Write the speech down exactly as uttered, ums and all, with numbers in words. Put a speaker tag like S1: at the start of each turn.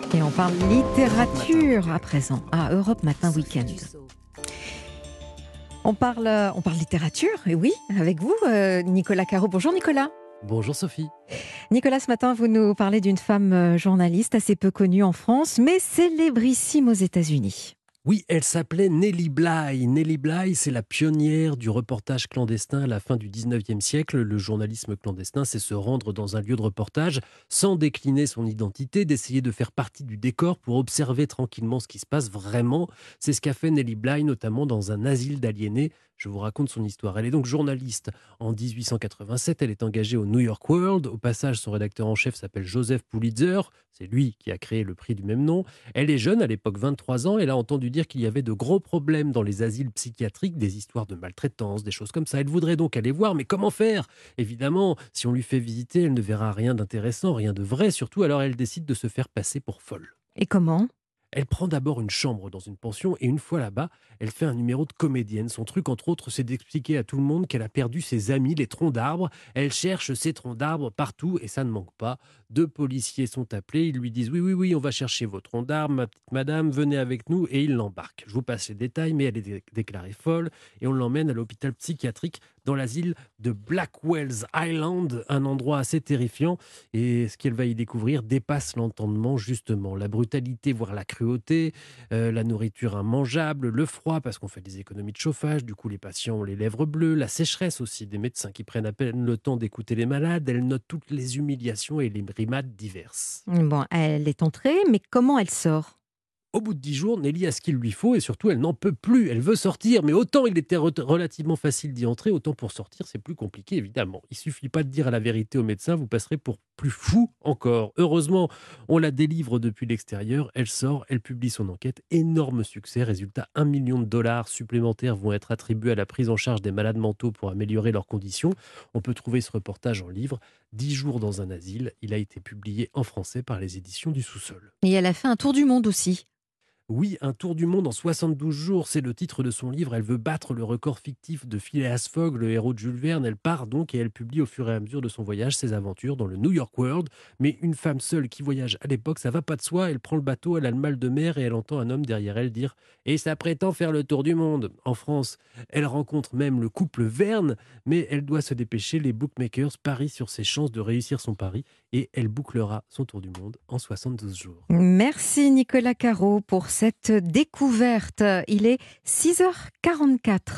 S1: Et on parle littérature à présent, à Europe Matin Week-end. On parle, on parle littérature, et oui, avec vous, euh, Nicolas Caro. Bonjour Nicolas.
S2: Bonjour Sophie.
S1: Nicolas, ce matin, vous nous parlez d'une femme euh, journaliste assez peu connue en France, mais célébrissime aux États-Unis.
S2: Oui, elle s'appelait Nellie Bly. Nellie Bly, c'est la pionnière du reportage clandestin à la fin du dix-neuvième siècle. Le journalisme clandestin, c'est se rendre dans un lieu de reportage sans décliner son identité, d'essayer de faire partie du décor pour observer tranquillement ce qui se passe vraiment. C'est ce qu'a fait Nellie Bly, notamment dans un asile d'aliénés. Je vous raconte son histoire. Elle est donc journaliste. En dix-huit cent quatre-vingt-sept, elle est engagée au New York World. Au passage, son rédacteur en chef s'appelle Joseph Pulitzer. C'est lui qui a créé le prix du même nom. Elle est jeune, à l'époque vingt-trois ans. Elle a entendu dire qu'il y avait de gros problèmes dans les asiles psychiatriques, des histoires de maltraitance, des choses comme ça. Elle voudrait donc aller voir, mais comment faire ? Évidemment, si on lui fait visiter, elle ne verra rien d'intéressant, rien de vrai surtout. Alors elle décide de se faire passer pour folle.
S1: Et comment ?
S2: Elle prend d'abord une chambre dans une pension et une fois là-bas, elle fait un numéro de comédienne. Son truc, entre autres, c'est d'expliquer à tout le monde qu'elle a perdu ses amis, les troncs d'arbres. Elle cherche ces troncs d'arbres partout et ça ne manque pas. Deux policiers sont appelés, ils lui disent « Oui, oui, oui, on va chercher vos troncs d'arbres, ma petite madame, venez avec nous » et ils l'embarquent. Je vous passe les détails, mais elle est dé- déclarée folle et on l'emmène à l'hôpital psychiatrique dans l'asile de Blackwell's Island, un endroit assez terrifiant. Et ce qu'elle va y découvrir dépasse l'entendement, justement. La brutalité, voire la cruauté, euh, la nourriture immangeable, le froid, parce qu'on fait des économies de chauffage, du coup les patients ont les lèvres bleues, la sécheresse aussi, des médecins qui prennent à peine le temps d'écouter les malades. Elle note toutes les humiliations et les brimades diverses.
S1: Bon, elle est entrée, mais comment elle sort ?
S2: Au bout de dix jours, Nelly a ce qu'il lui faut et surtout, elle n'en peut plus. Elle veut sortir, mais autant il était re- relativement facile d'y entrer, autant pour sortir, c'est plus compliqué, évidemment. Il suffit pas de dire la vérité au médecin, vous passerez pour plus fou encore. Heureusement, on la délivre depuis l'extérieur. Elle sort, elle publie son enquête. Énorme succès. Résultat, un million de dollars supplémentaires vont être attribués à la prise en charge des malades mentaux pour améliorer leurs conditions. On peut trouver ce reportage en livre. Dix jours dans un asile. Il a été publié en français par les éditions du Sous-sol.
S1: Et elle a fait un tour du monde aussi.
S2: Oui, un tour du monde en soixante-douze jours, c'est le titre de son livre. Elle veut battre le record fictif de Phileas Fogg, le héros de Jules Verne. Elle part donc et elle publie au fur et à mesure de son voyage ses aventures dans le New York World. Mais une femme seule qui voyage à l'époque, ça va pas de soi. Elle prend le bateau, elle a le mal de mer et elle entend un homme derrière elle dire « Et ça prétend faire le tour du monde ». En France, elle rencontre même le couple Verne, mais elle doit se dépêcher. Les bookmakers parient sur ses chances de réussir son pari et elle bouclera son tour du monde en soixante-douze jours.
S1: Merci Nicolas Caro pour cette découverte. Il est six heures quarante-quatre.